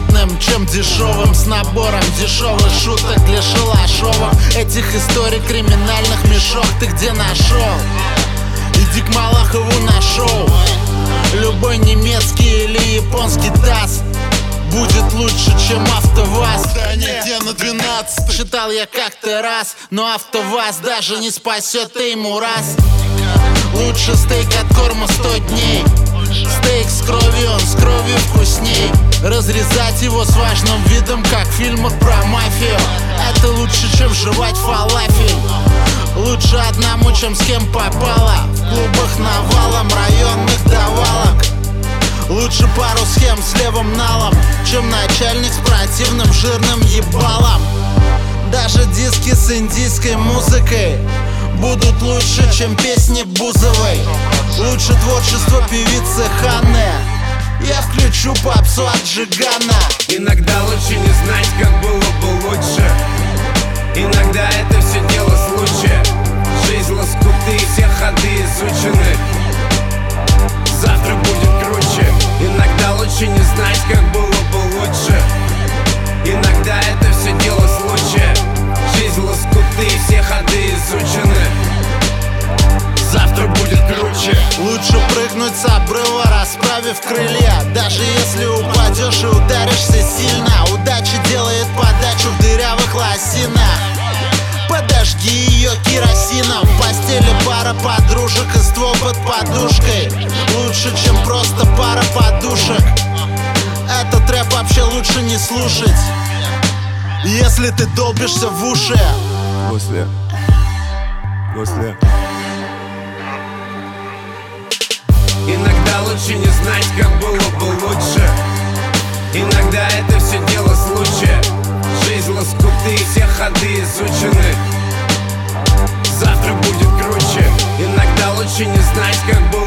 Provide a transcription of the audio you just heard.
модным, чем дешевым, с набором дешевых шуток для шалашовок. Этих историй криминальных мешок ты где нашел? Иди к Малахову на шоу. Любой немецкий или японский таз будет лучше, чем АвтоВАЗ. Да нет, я на 12. Читал я как-то раз, но АвтоВАЗ даже не спасет ему раз. Лучше стейк от корма 100 дней. Стейк с кровью, он с кровью вкусней. Разрезать его с важным видом, как в фильмах про мафию. Это лучше, чем жевать фалафель. Лучше одному, чем с кем попало. В клубах навалом районных давалок. Лучше пару схем с левым налом, чем начальник с противным жирным ебалом. Даже диски с индийской музыкой будут лучше, чем песни Бузовой. Лучше творчество певицы Ханны. Я включу попсу от Джигана. Иногда лучше не знать, как было бы лучше. Иногда это все дело случая. Жизнь лоскуты, все ходы изучены. Завтра будет круче. Иногда лучше не знать, как было бы лучше. Иногда это все дело случая. Жизнь лоскуты, все ходы изучены. Завтра будет круче. Лучше прыгнуть с обрыва, расправив крылья. Даже если упадешь и ударишься сильно. Удача делает подачу в дырявых лосинах. Подожги ее керосином. В постели пара подружек и ствол под подушкой. Лучше, чем просто пара подушек. Этот рэп вообще лучше не слушать, если ты долбишься в уши. После Иногда лучше не знать, как было бы лучше. Иногда это все дело случая. Жизнь лоскуты, все ходы изучены. Завтра будет круче. Иногда лучше не знать, как было